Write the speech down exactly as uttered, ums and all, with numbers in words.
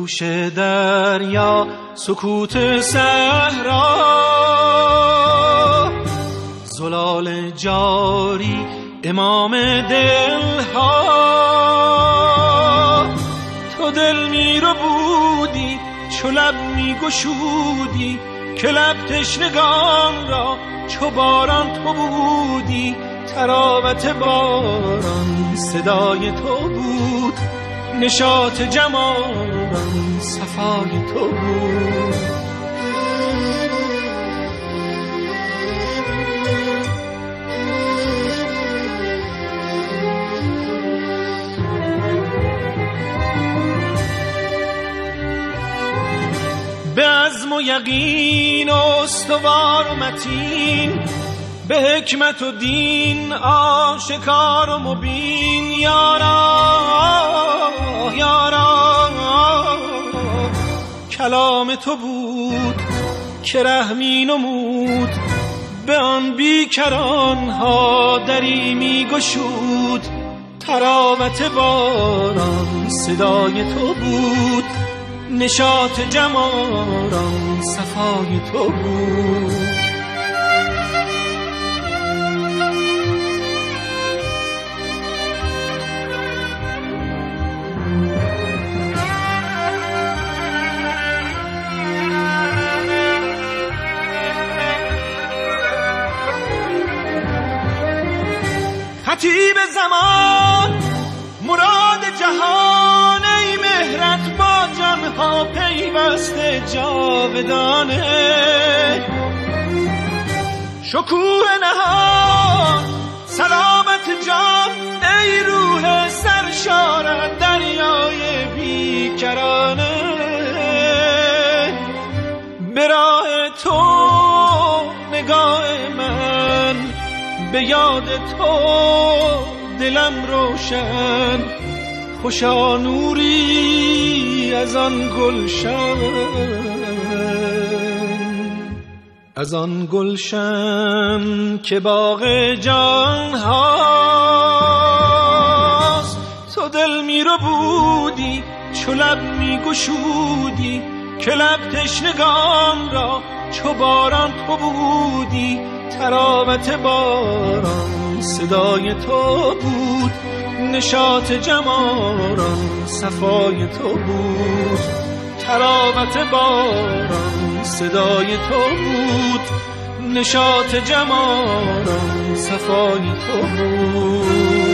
جوش دریا سکوت صحرا، زلال جاری امام دلها. تو دل می رو بودی چو لب می گشودی، که لب تشنگان را چو باران تو بودی. تراوت باران صدای تو بود، نشاط جمالان صفای تو بود. به عزم و یقین و استوار و متین، به حکمت و دین آشکار و مبین. یارا یارا کلام تو بود که رحمی نمود، به آن بیکران ها دری می گشود. تراوت باران صدای تو بود، نشاط جمالان صفای تو بود. خطیب زمان مراد جهان، ای مهرت با جانها پیوسته جاودانه. شکوه نهان سلامت جان، ای روح سرشار دریای بیکرانه. به راه تو نگاه من، به یاد تو دلم روشن. خوشا نوری از آن گلشن، از آن گلشن که باغ جان هاست. تو دل می رو بودی چو لب می گشودی، که لب تشنگان را چو باران تو بودی. تراوت باران صدای تو بود، نشاط جمالان صفای تو بود. تراوت باران صدای تو بود، نشاط جمالان صفای تو بود.